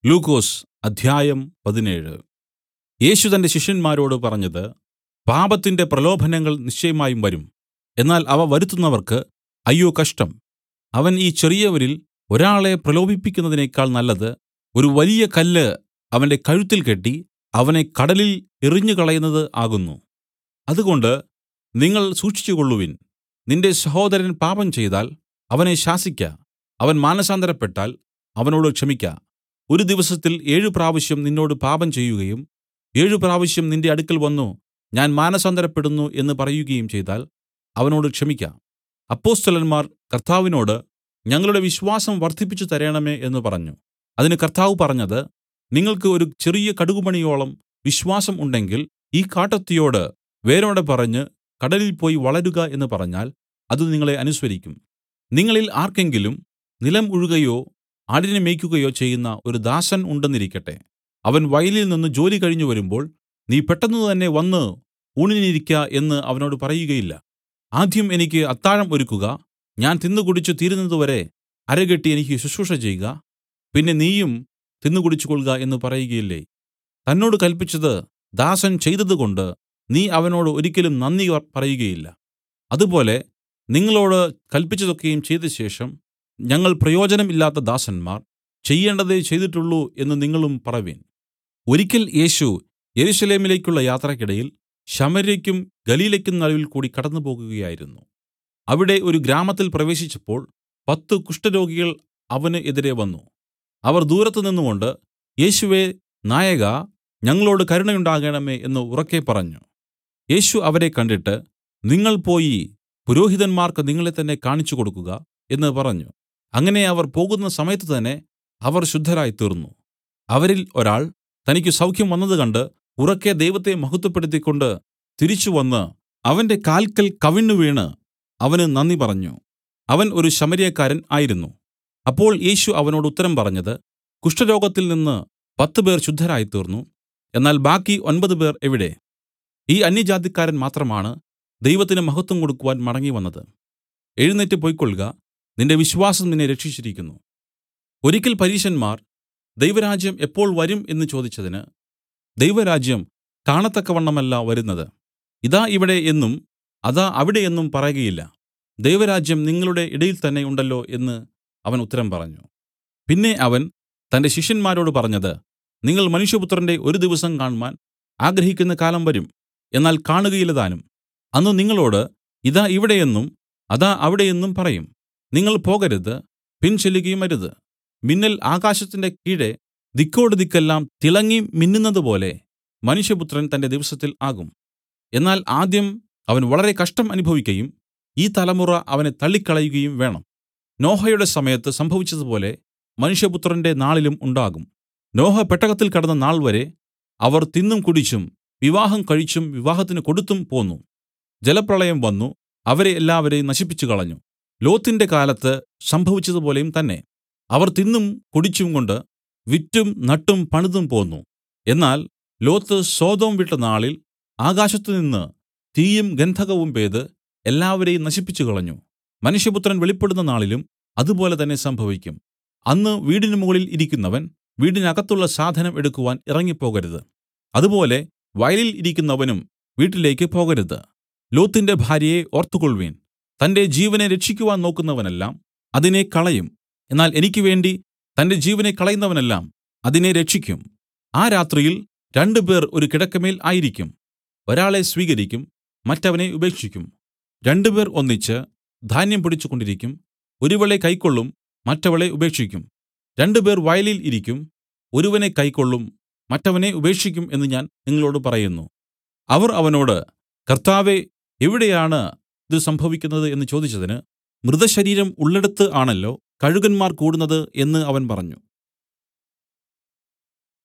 ലൂക്കോസ് അദ്ധ്യായം 17. യേശു തന്റെ ശിഷ്യന്മാരോട് പറഞ്ഞത്, പാപത്തിന്റെ പ്രലോഭനങ്ങൾ നിശ്ചയമായും വരും. എന്നാൽ അവ വരുത്തുന്നവർക്ക് അയ്യോ കഷ്ടം. അവൻ ഈ ചെറിയവരിൽ ഒരാളെ പ്രലോഭിപ്പിക്കുന്നതിനേക്കാൾ നല്ലത് ഒരു വലിയ കല്ല് അവന്റെ കഴുത്തിൽ കെട്ടി അവനെ കടലിൽ എറിഞ്ഞുകളയുന്നത് ആകുന്നു. അതുകൊണ്ട് നിങ്ങൾ സൂക്ഷിച്ചുകൊള്ളുവിൻ. നിന്റെ സഹോദരൻ പാപം ചെയ്താൽ അവനെ ശാസിക്ക. അവൻ മാനസാന്തരപ്പെട്ടാൽ അവനോട് ക്ഷമിക്ക. ഒരു ദിവസത്തിൽ 7 പ്രാവശ്യം നിന്നോട് പാപം ചെയ്യുകയും 7 പ്രാവശ്യം നിന്റെ അടുക്കൽ വന്നു ഞാൻ മാനസാന്തരപ്പെടുന്നു എന്ന് പറയുകയും ചെയ്താൽ അവനോട് ക്ഷമിക്ക. അപ്പൊസ്തലന്മാർ കർത്താവിനോട് ഞങ്ങളുടെ വിശ്വാസം വർദ്ധിപ്പിച്ചു തരേണമേ എന്ന് പറഞ്ഞു. അതിന് കർത്താവ് പറഞ്ഞത്, നിങ്ങൾക്ക് ഒരു ചെറിയ കടുകുമണിയോളം വിശ്വാസം ഉണ്ടെങ്കിൽ ഈ കാട്ടത്തിയോട് വേരോടെ പറഞ്ഞ് കടലിൽ പോയി വളരുക എന്ന് പറഞ്ഞാൽ അത് നിങ്ങളെ അനുസരിക്കും. നിങ്ങളിൽ ആർക്കെങ്കിലും നിലം ഉഴുകയോ ആടിനെ മേയ്ക്കുകയോ ചെയ്യുന്ന ഒരു ദാസൻ ഉണ്ടെന്നിരിക്കട്ടെ. അവൻ വയലിൽ നിന്ന് ജോലി കഴിഞ്ഞു വരുമ്പോൾ നീ പെട്ടെന്ന് തന്നെ വന്നു ഊണിനിരിക്ക എന്ന് അവനോട് പറയുകയില്ല. ആദ്യം എനിക്ക് അത്താഴം ഒരുക്കുക, ഞാൻ തിന്നുകുടിച്ചു തീരുന്നതുവരെ അരകെട്ടി എനിക്ക് ശുശ്രൂഷ ചെയ്ക, പിന്നെ നീയും തിന്നുകുടിച്ചു കൊൾക എന്ന് പറയുകയില്ലേ? തന്നോട് കല്പിച്ചത് ദാസൻ ചെയ്തതുകൊണ്ട് നീ അവനോട് ഒരിക്കലും നന്ദി പറയുകയില്ല. അതുപോലെ നിങ്ങളോട് കല്പിച്ചതൊക്കെയും ചെയ്തശേഷം ഞങ്ങൾ പ്രയോജനം ഇല്ലാത്ത ദാസന്മാർ, ചെയ്യേണ്ടതേ ചെയ്തിട്ടുള്ളൂ എന്ന് നിങ്ങളും പറവിൻ. ഒരിക്കൽ യേശു യെരൂശലേമിലേക്കുള്ള യാത്രയ്ക്കിടയിൽ ശമര്യയ്ക്കും ഗലീലയ്ക്കും നടുവിൽ കൂടി കടന്നുപോകുകയായിരുന്നു. അവിടെ ഒരു ഗ്രാമത്തിൽ പ്രവേശിച്ചപ്പോൾ 10 കുഷ്ഠരോഗികൾ അവന് എതിരെ വന്നു. അവർ ദൂരത്ത് നിന്നുകൊണ്ട്, യേശുവേ, നായകാ, ഞങ്ങളോട് കരുണയുണ്ടാകേണമേ എന്ന് ഉറക്കെ പറഞ്ഞു. യേശു അവരെ കണ്ടിട്ട്, നിങ്ങൾ പോയി പുരോഹിതന്മാർക്ക് നിങ്ങളെ തന്നെ കാണിച്ചു കൊടുക്കുക എന്ന് പറഞ്ഞു. അങ്ങനെ അവർ പോകുന്ന സമയത്ത് തന്നെ അവർ ശുദ്ധരായിത്തീർന്നു. അവരിൽ ഒരാൾ തനിക്ക് സൗഖ്യം വന്നത് കണ്ട് ഉറക്കെ ദൈവത്തെ മഹത്വപ്പെടുത്തിക്കൊണ്ട് തിരിച്ചുവന്ന് അവന്റെ കാൽക്കൽ കവിണ്ണുവീണ് അവന് നന്ദി പറഞ്ഞു. അവൻ ഒരു ശമര്യക്കാരൻ ആയിരുന്നു. അപ്പോൾ യേശു അവനോട് ഉത്തരം പറഞ്ഞത്, കുഷ്ഠരോഗത്തിൽ നിന്ന് 10 പേർ ശുദ്ധരായിത്തീർന്നു. എന്നാൽ ബാക്കി 9 പേർ എവിടെ? ഈ അന്യജാതിക്കാരൻ മാത്രമാണ് ദൈവത്തിന് മഹത്വം കൊടുക്കുവാൻ മടങ്ങിവന്നത്. എഴുന്നേറ്റ് പൊയ്ക്കൊൾക, നിന്റെ വിശ്വാസം നിന്നെ രക്ഷിച്ചിരിക്കുന്നു. ഒരിക്കൽ പരീശന്മാർ ദൈവരാജ്യം എപ്പോൾ വരും എന്ന് ചോദിച്ചതിന്, ദൈവരാജ്യം കാണത്തക്കവണ്ണമല്ല വരുന്നത്. ഇതാ ഇവിടെ എന്നും അതാ അവിടെ എന്നും പറകയില്ല. ദൈവരാജ്യം നിങ്ങളുടെ ഇടയിൽ തന്നെ ഉണ്ടല്ലോ എന്ന് അവൻ ഉത്തരം പറഞ്ഞു. പിന്നെ അവൻ തന്റെ ശിഷ്യന്മാരോട് പറഞ്ഞത്, നിങ്ങൾ മനുഷ്യപുത്രന്റെ ഒരു ദിവസം കാണ്മാൻ ആഗ്രഹിക്കുന്ന കാലം വരും, എന്നാൽ കാണുകയില്ലതാനും. അന്ന് നിങ്ങളോട് ഇതാ ഇവിടെ എന്നും അതാ അവിടെ എന്നും പറയും. നിങ്ങൾ പോകരുത്, പിൻചെല്ലുകയും അരുത്. മിന്നൽ ആകാശത്തിന്റെ കീഴെ ദിക്കോട് ദിക്കെല്ലാം തിളങ്ങി മിന്നുന്നതുപോലെ മനുഷ്യപുത്രൻ തന്റെ ദിവസത്തിൽ ആകും. എന്നാൽ ആദ്യം അവൻ വളരെ കഷ്ടം അനുഭവിക്കയും ഈ തലമുറ അവനെ തള്ളിക്കളയുകയും വേണം. നോഹയുടെ സമയത്ത് സംഭവിച്ചതുപോലെ മനുഷ്യപുത്രന്റെ നാളിലും ഉണ്ടാകും. നോഹ പെട്ടകത്തിൽ കടന്ന നാൾ വരെ അവർ തിന്നും കുടിച്ചും വിവാഹം കഴിച്ചും വിവാഹത്തിന് കൊടുത്തും പോന്നു. ജലപ്രളയം വന്നു അവരെ എല്ലാവരെയും നശിപ്പിച്ചു കളഞ്ഞു. ലോത്തിന്റെ കാലത്ത് സംഭവിച്ചതുപോലെയും തന്നെ. അവർ തിന്നും കുടിച്ചും കൊണ്ട് വിറ്റും നട്ടും പണിതും പോന്നു. എന്നാൽ ലോത്ത് സൊദോം വിട്ട നാളിൽ ആകാശത്തുനിന്ന് തീയും ഗന്ധകവും പെയ്ത് എല്ലാവരെയും നശിപ്പിച്ചു കളഞ്ഞു. മനുഷ്യപുത്രൻ വെളിപ്പെടുന്ന നാളിലും അതുപോലെ തന്നെ സംഭവിക്കും. അന്ന് വീടിന് മുകളിൽ ഇരിക്കുന്നവൻ വീടിനകത്തുള്ള സാധനം എടുക്കുവാൻ ഇറങ്ങിപ്പോകരുത്. അതുപോലെ വയലിൽ ഇരിക്കുന്നവനും വീട്ടിലേക്ക് പോകരുത്. ലോത്തിന്റെ ഭാര്യയെ ഓർത്തുകൊൾവീൻ. തന്റെ ജീവനെ രക്ഷിക്കുവാൻ നോക്കുന്നവനെല്ലാം അതിനെ കളയും. എന്നാൽ എനിക്ക് വേണ്ടി തന്റെ ജീവനെ കളയുന്നവനെല്ലാം അതിനെ രക്ഷിക്കും. ആ രാത്രിയിൽ 2 പേർ ഒരു കിടക്കമേൽ ആയിരിക്കും. ഒരാളെ സ്വീകരിക്കും, മറ്റവനെ ഉപേക്ഷിക്കും. 2 പേർ ഒന്നിച്ച് ധാന്യം പൊടിച്ചുകൊണ്ടിരിക്കും. ഒരുവളെ കൈക്കൊള്ളും, മറ്റവളെ ഉപേക്ഷിക്കും. 2 പേർ വയലിൽ ഇരിക്കും, ഒരുവനെ കൈക്കൊള്ളും, മറ്റവനെ ഉപേക്ഷിക്കും എന്ന് ഞാൻ നിങ്ങളോട് പറയുന്നു. അവർ അവനോട്, കർത്താവേ, എവിടെയാണ് ഇത് സംഭവിക്കുന്നത് എന്ന് ചോദിച്ചതിന്, മൃതശരീരം ഉള്ളിടത്ത് ആണല്ലോ കഴുകന്മാർ കൂടുന്നത് എന്ന് അവൻ പറഞ്ഞു.